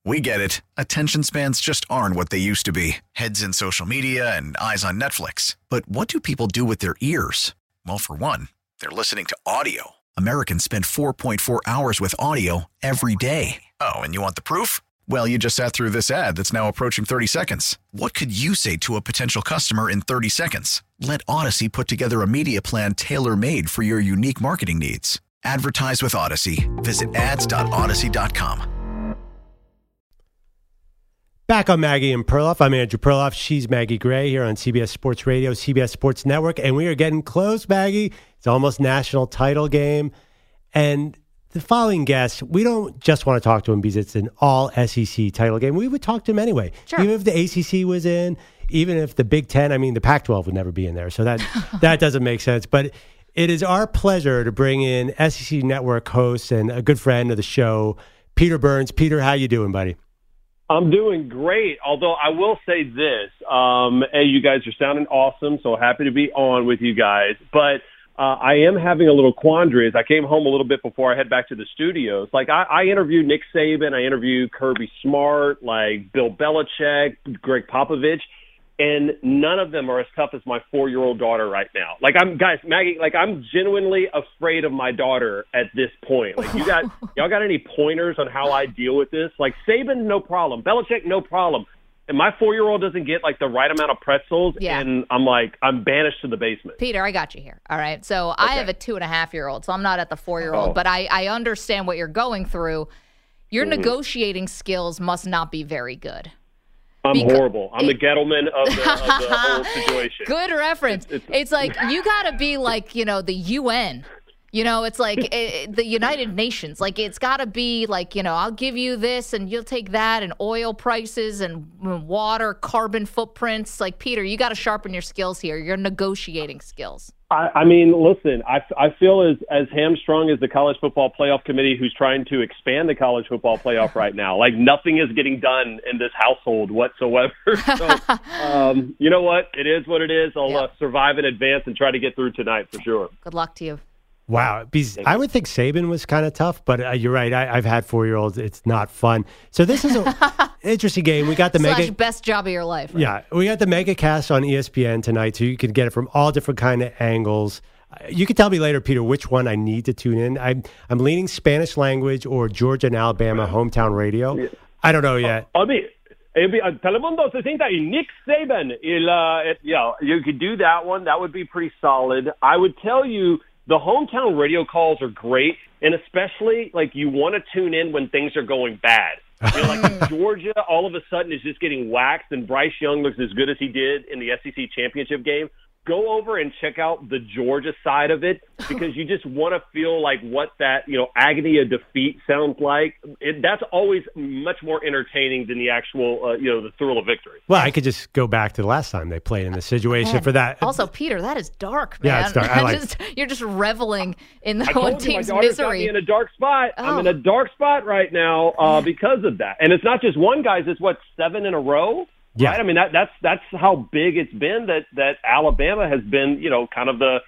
We get it. Attention spans just aren't what they used to be. Heads in social media and eyes on Netflix. But what do people do with their ears? Well, for one, they're listening to audio. Americans spend 4.4 hours with audio every day. Oh, and you want the proof? Well, you just sat through this ad that's now approaching 30 seconds. What could you say to a potential customer in 30 seconds? Let Odyssey put together a media plan tailor-made for your unique marketing needs. Advertise with Odyssey. Visit ads.odyssey.com. Back on Maggie and Perloff. I'm Andrew Perloff. She's Maggie Gray here on CBS Sports Radio, CBS Sports Network. And we are getting close, Maggie. It's almost national title game. And the following guest, we don't just want to talk to him because it's an all-SEC title game. We would talk to him anyway. Sure. Even if the ACC was in, even if the Big Ten, the Pac-12 would never be in there. So that doesn't make sense. But it is our pleasure to bring in SEC Network host and a good friend of the show, Peter Burns. Peter, how you doing, buddy? I'm doing great, although I will say this. Hey, you guys are sounding awesome, so happy to be on with you guys. But I am having a little quandary as I came home a little bit before I head back to the studios. Like, I interviewed Nick Saban, I interviewed Kirby Smart, like Bill Belichick, Greg Popovich, and none of them are as tough as my 4-year-old daughter right now. Like, Maggie, I'm genuinely afraid of my daughter at this point. Like, y'all got any pointers on how I deal with this? Like, Saban, no problem. Belichick, no problem. And my 4-year-old doesn't get, like, the right amount of pretzels, and I'm banished to the basement. Peter, I got you here, all right? So I have a 2.5-year-old, so I'm not at the 4-year-old, but I understand what you're going through. Your negotiating skills must not be very good. I'm horrible. I'm the Gettleman of the whole situation. Good reference. It's like you got to be like, the UN. It's like the United Nations. Like, it's got to be like, I'll give you this and you'll take that, and oil prices and water, carbon footprints. Like, Peter, you got to sharpen your skills here, your negotiating skills. Listen, I feel as hamstrung as the College Football Playoff Committee who's trying to expand the College Football Playoff right now. Like, nothing is getting done in this household whatsoever. So, you know what? It is what it is. I'll survive in advance and try to get through tonight for sure. Good luck to you. Wow. I would think Saban was kind of tough, but you're right. I've had 4-year-olds. It's not fun. So this is an interesting game. We got the best job of your life. Right? Yeah. We got the mega cast on ESPN tonight, so you can get it from all different kind of angles. You can tell me later, Peter, which one I need to tune in. I'm leaning Spanish language or Georgia and Alabama hometown radio. Yeah. I don't know yet. Telemundo 60 y Nick Saban. You could do that one. That would be pretty solid. I would tell you, the hometown radio calls are great, and especially, like, you want to tune in when things are going bad. Like Georgia all of a sudden is just getting waxed, and Bryce Young looks as good as he did in the SEC championship game. Go over and check out the Georgia side of it, because you just want to feel like what that, agony of defeat sounds like. That's always much more entertaining than the actual, the thrill of victory. Well, I could just go back to the last time they played in this situation for that. Also, Peter, that is dark, man. Yeah, it's dark. You're just reveling in the one team's misery. My daughter's got me in a dark spot. Oh. I'm in a dark spot right now because of that. And it's not just one, guys. It's, 7 in a row? Yeah. Right? I mean, that's how big it's been that Alabama has been, kind of the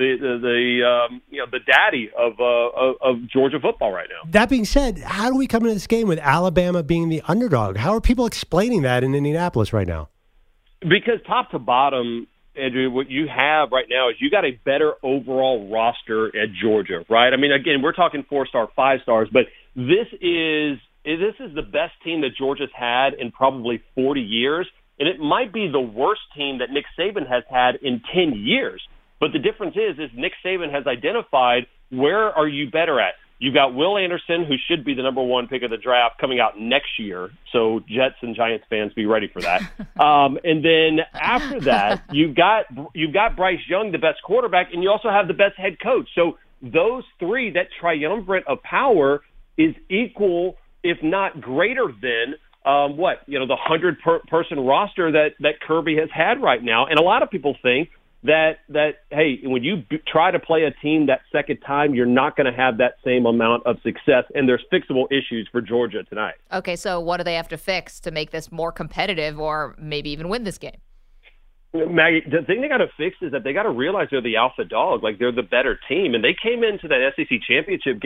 daddy of Georgia football right now. That being said, how do we come into this game with Alabama being the underdog? How are people explaining that in Indianapolis right now? Because top to bottom, Andrew, what you have right now is you got a better overall roster at Georgia, right? I mean, again, we're talking 4-star, 5-stars, but this is the best team that Georgia's had in probably 40 years, and it might be the worst team that Nick Saban has had in 10 years. But the difference is Nick Saban has identified where are you better at. You've got Will Anderson, who should be the number 1 pick of the draft, coming out next year. So Jets and Giants fans, be ready for that. And then after that, you've got Bryce Young, the best quarterback, and you also have the best head coach. So those three, that triumvirate of power, is equal, if not greater than, the 100-person roster that Kirby has had right now. And a lot of people think that hey, when you try to play a team that second time, you're not going to have that same amount of success, and there's fixable issues for Georgia tonight. Okay, so what do they have to fix to make this more competitive or maybe even win this game? Maggie, the thing they got to fix is that they got to realize they're the alpha dog, like they're the better team. And they came into that SEC championship game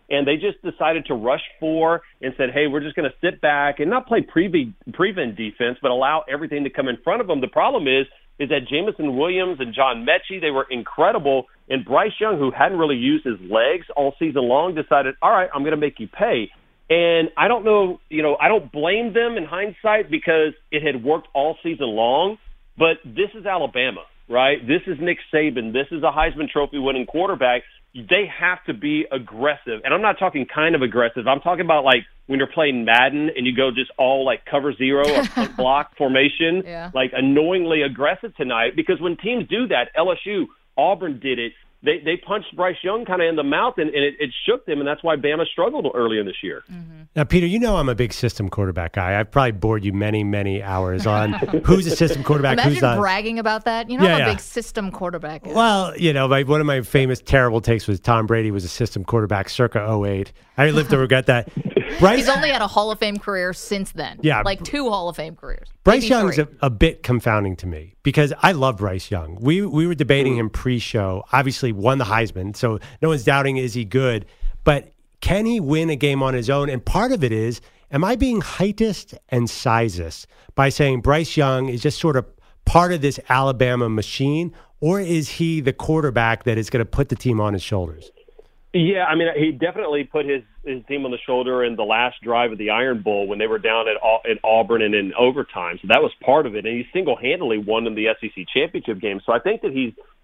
and they just decided to rush 4 and said, hey, we're just going to sit back and not play prevent defense, but allow everything to come in front of them. The problem is that Jameson Williams and John Mechie, they were incredible, and Bryce Young, who hadn't really used his legs all season long, decided, all right, I'm going to make you pay. And I don't know, I don't blame them in hindsight because it had worked all season long, but this is Alabama, right? This is Nick Saban. This is a Heisman Trophy winning quarterback. They have to be aggressive. And I'm not talking kind of aggressive. I'm talking about like when you're playing Madden and you go just all like cover zero or punt block formation, like annoyingly aggressive tonight. Because when teams do that, LSU, Auburn did it. They punched Bryce Young kind of in the mouth, and it shook them, and that's why Bama struggled earlier this year. Mm-hmm. Now, Peter, I'm a big system quarterback guy. I've probably bored you many, many hours on who's a system quarterback, Imagine who's not. bragging about that. I'm a big system quarterback guy. Well, one of my famous terrible takes was Tom Brady was a system quarterback circa 08. I live to regret that. He's only had a Hall of Fame career since then. Yeah. Like 2 Hall of Fame careers. Bryce Young's a bit confounding to me because I love Bryce Young. We were debating him pre-show. Obviously won the Heisman, so no one's doubting is he good. But can he win a game on his own? And part of it is, am I being heightist and sizist by saying Bryce Young is just sort of part of this Alabama machine, or is he the quarterback that is going to put the team on his shoulders? Yeah, I mean, he definitely put his team on the shoulder in the last drive of the Iron Bowl when they were down at Auburn and in overtime. So that was part of it, and he single-handedly won in the SEC championship game. So I think that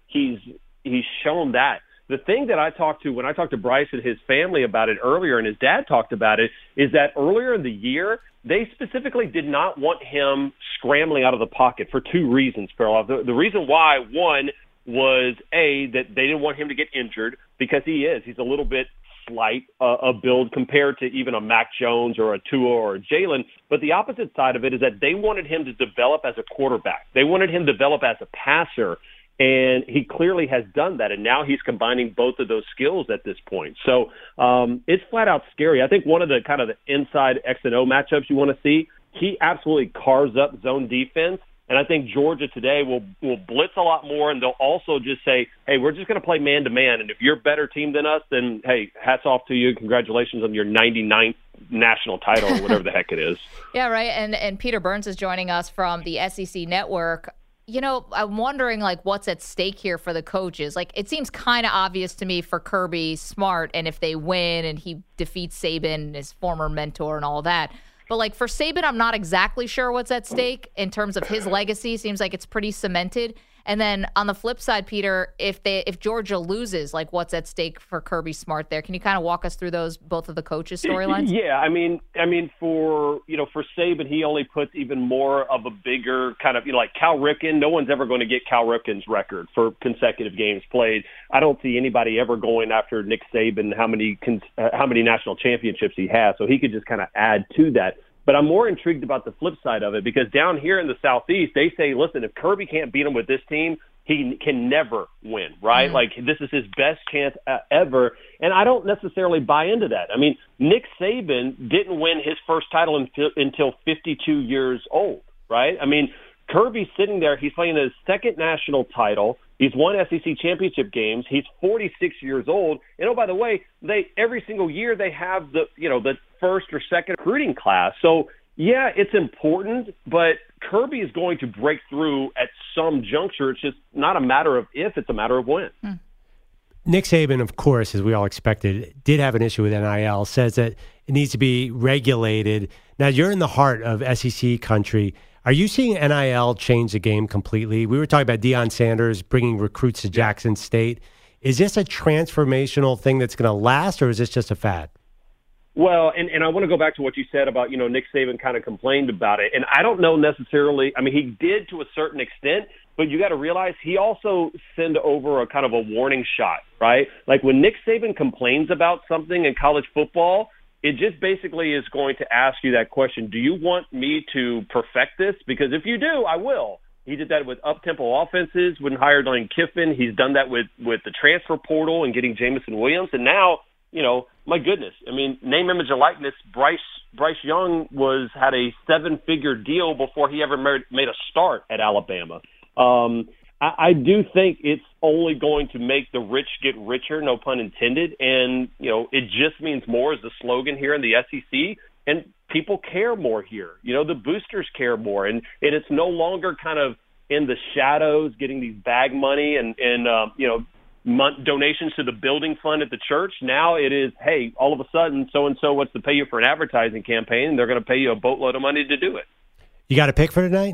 he's shown that. The thing that when I talked to Bryce and his family about it earlier, and his dad talked about it, is that earlier in the year they specifically did not want him scrambling out of the pocket for 2 reasons, Perloff. The reason why, one, was that they didn't want him to get injured because he's a little bit slight a build compared to even a Mac Jones or a Tua or a Jalen. But the opposite side of it is that they wanted him to develop as a quarterback. They wanted him to develop as a passer, and he clearly has done that. And now he's combining both of those skills at this point. So it's flat out scary. I think one of the kind of the inside X and O matchups you want to see, he absolutely carves up zone defense. And I think Georgia today will blitz a lot more, and they'll also just say, hey, we're just going to play man-to-man. And if you're a better team than us, then, hey, hats off to you. Congratulations on your 99th national title or whatever the heck it is. Yeah, right. And Peter Burns is joining us from the SEC Network. I'm wondering, what's at stake here for the coaches? It seems kind of obvious to me for Kirby Smart, and if they win and he defeats Saban, his former mentor and all that. But, for Saban, I'm not exactly sure what's at stake in terms of his legacy. Seems like it's pretty cemented. And then on the flip side, Peter, if Georgia loses, what's at stake for Kirby Smart there? Can you kind of walk us through both of the coaches' storylines? Yeah, I mean, for Saban, he only puts even more of a bigger kind of, like Cal Ripken. No one's ever going to get Cal Ripken's record for consecutive games played. I don't see anybody ever going after Nick Saban, how many national championships he has. So he could just kind of add to that. But I'm more intrigued about the flip side of it because down here in the Southeast, they say, listen, if Kirby can't beat him with this team, he can never win, right? Mm-hmm. This is his best chance ever. And I don't necessarily buy into that. I mean, Nick Saban didn't win his first title until 52 years old, right? I mean, Kirby's sitting there. He's playing his second national title. He's won SEC championship games. He's 46 years old. And, oh, by the way, every single year they have the first or second recruiting class. So, yeah, it's important, but Kirby is going to break through at some juncture. It's just not a matter of if, it's a matter of when. Nick Saban, of course, as we all expected, did have an issue with NIL, says that it needs to be regulated. Now, you're in the heart of SEC country. Are you seeing NIL change the game completely? We were talking about Deion Sanders bringing recruits to Jackson State. Is this a transformational thing that's going to last, or is this just a fad? Well, and I want to go back to what you said about, Nick Saban kind of complained about it. And I don't know necessarily, I mean, he did to a certain extent, but you got to realize he also sent over a kind of a warning shot, right? Like when Nick Saban complains about something in college football, it just basically is going to ask you that question. Do you want me to perfect this? Because if you do, I will. He did that with up-tempo offenses when hired Lane Kiffin. He's done that with the transfer portal and getting Jameson Williams. And now, my goodness, I mean, name, image, and likeness, Bryce Young had a 7-figure deal before he ever made a start at Alabama. I do think it's only going to make the rich get richer, no pun intended. And, it just means more is the slogan here in the SEC. And people care more here. The boosters care more. And it's no longer kind of in the shadows getting these bag money and donations to the building fund at the church. Now it is, hey, all of a sudden, so-and-so wants to pay you for an advertising campaign, and they're going to pay you a boatload of money to do it. You got a pick for tonight?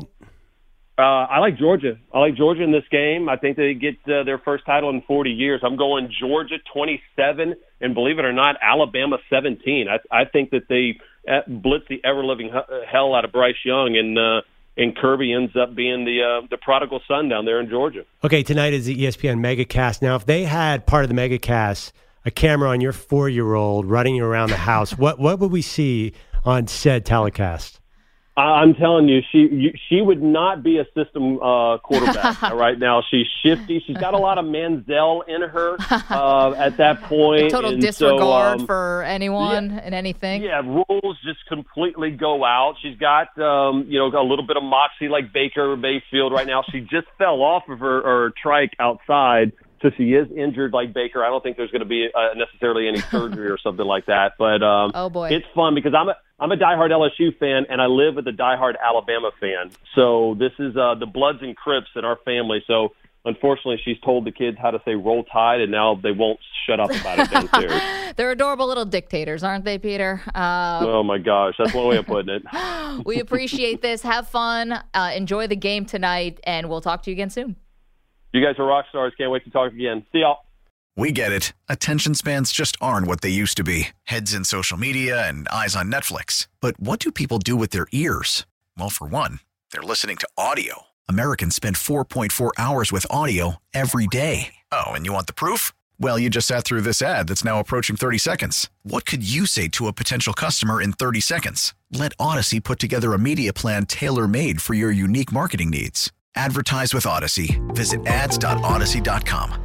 I like Georgia. I like Georgia in this game. I think they get their first title in 40 years. I'm going Georgia 27, and believe it or not, Alabama 17. I think that they blitz the ever-living hell out of Bryce Young, and Kirby ends up being the prodigal son down there in Georgia. Okay, tonight is the ESPN MegaCast. Now, if they had part of the MegaCast, a camera on your 4-year-old running you around the house, what would we see on said telecast? I'm telling you, she would not be a system quarterback right now. She's shifty. She's got a lot of Manziel in her at that point. Total disregard for anyone and anything. Yeah, rules just completely go out. She's got a little bit of moxie like Baker Mayfield right now. She just fell off of her trike outside. So she is injured like Baker. I don't think there's going to be necessarily any surgery or something like that. But oh boy, it's fun because I'm a diehard LSU fan and I live with a diehard Alabama fan. So this is the Bloods and Crips in our family. So unfortunately, she's told the kids how to say "Roll Tide," and now they won't shut up about it downstairs. They're adorable little dictators, aren't they, Peter? Oh my gosh, that's one way of putting it. We appreciate this. Have fun. Enjoy the game tonight, and we'll talk to you again soon. You guys are rock stars. Can't wait to talk again. See y'all. We get it. Attention spans just aren't what they used to be. Heads in social media and eyes on Netflix. But what do people do with their ears? Well, for one, they're listening to audio. Americans spend 4.4 hours with audio every day. Oh, and you want the proof? Well, you just sat through this ad that's now approaching 30 seconds. What could you say to a potential customer in 30 seconds? Let Odyssey put together a media plan tailor-made for your unique marketing needs. Advertise with Odyssey. Visit ads.odyssey.com.